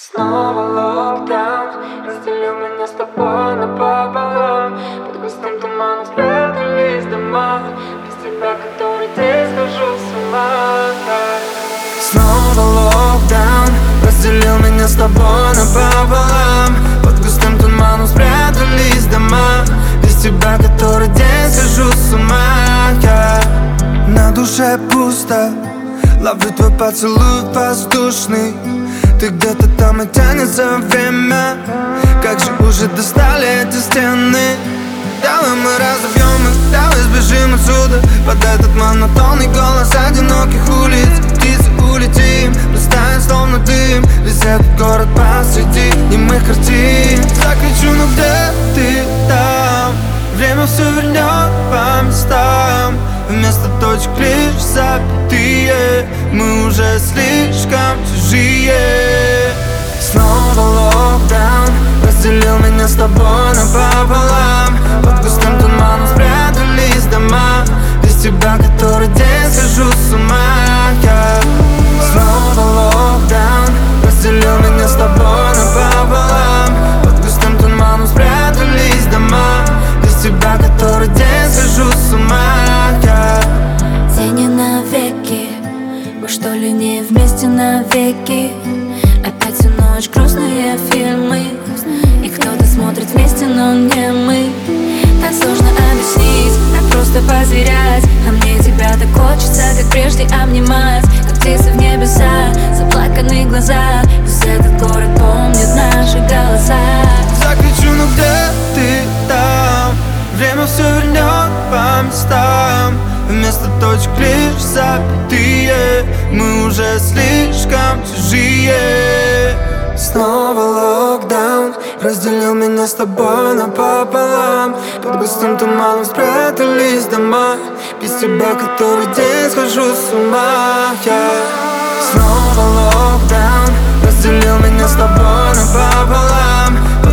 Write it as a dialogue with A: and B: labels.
A: Снова локдаун разделил меня с тобой напополам. Под густым туманом спрятались дома. Без тебя который день схожу с ума.
B: Снова локдаун разделил меня с тобой напополам. Под густым туманом спрятались дома. Без тебя который день схожу с ума. На душе пусто, ловлю твой поцелуй воздушный. Ты где-то там и тянется время. Как же уже достали эти стены. Давай мы разобьем их, давай сбежим отсюда. Под этот монотонный голос одиноких улиц. Птицы улетим, растаем словно дым. Весь этот город посреди немых картин. Закричу, ну где ты там? Время все вернет по местам. Вместо точек лишь запятые. Мы уже слишком чужие. Снова локдаун разделил меня с тобой напополам. Под густым туманом спрятались дома. Без тебя который день схожу с ума. Снова локдаун разделил меня с тобой напополам. Под густым туманом спрятались дома. Без тебя который день схожу с ума.
C: Тени навеки, мы что ли не вместе навеки? Опять всю ночь грустные фильмы. И кто-то смотрит вместе, но не мы. Так сложно объяснить, так просто потерять. А мне тебя так хочется, как прежде обнимать. Как птицы в небеса, заплаканные глаза. Весь этот город помнит наши голоса.
B: Закричу, ну где ты там? Время все вернет по местам. Вместо точек лишь запятые. Мы уже слишком чужие. Снова локдаун разделил меня с тобой напополам. Под густым туманом спрятались дома. Без тебя который день схожу с ума. Снова локдаун разделил меня с тобой напополам.